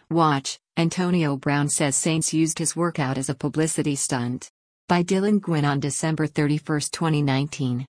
Watch, Antonio Brown says Saints used his workout as a publicity stunt. By Dylan Gwynn on December 31, 2019.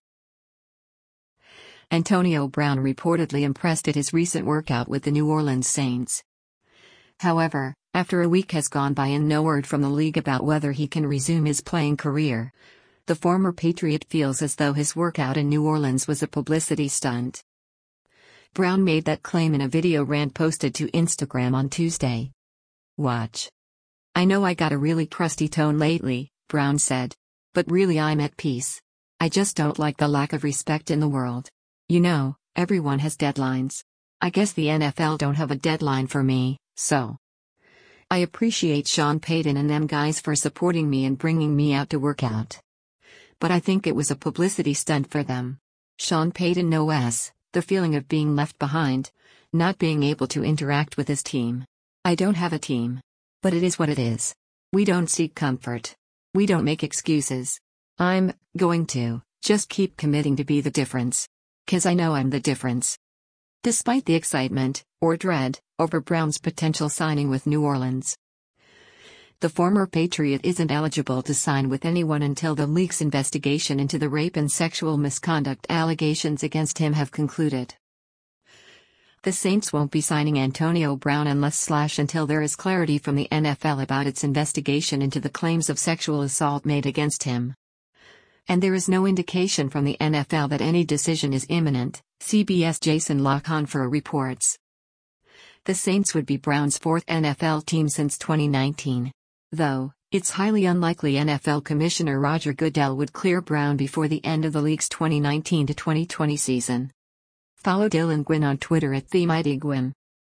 Antonio Brown reportedly impressed at his recent workout with the New Orleans Saints. However, after a week has gone by and no word from the league about whether he can resume his playing career, the former Patriot feels as though his workout in New Orleans was a publicity stunt. Brown made that claim in a video rant posted to Instagram on Tuesday. Watch. "I know I got a really crusty tone lately," Brown said. "But really I'm at peace. I just don't like the lack of respect in the world. You know, everyone has deadlines. I guess the NFL don't have a deadline for me, so. I appreciate Sean Payton and them guys for supporting me and bringing me out to work out. But I think it was a publicity stunt for them. Sean Payton knows the feeling of being left behind, not being able to interact with his team. I don't have a team. But it is what it is. We don't seek comfort. We don't make excuses. I'm going to just keep committing to be the difference. 'Cause I know I'm the difference." Despite the excitement, or dread, over Brown's potential signing with New Orleans, the former Patriot isn't eligible to sign with anyone until the league's investigation into the rape and sexual misconduct allegations against him have concluded. The Saints won't be signing Antonio Brown until there is clarity from the NFL about its investigation into the claims of sexual assault made against him. And there is no indication from the NFL that any decision is imminent, CBS' Jason La Canfora reports. The Saints would be Brown's fourth NFL team since 2019. Though, it's highly unlikely NFL Commissioner Roger Goodell would clear Brown before the end of the league's 2019-2020 season. Follow Dylan Gwynn on Twitter @TheMightyGwynn.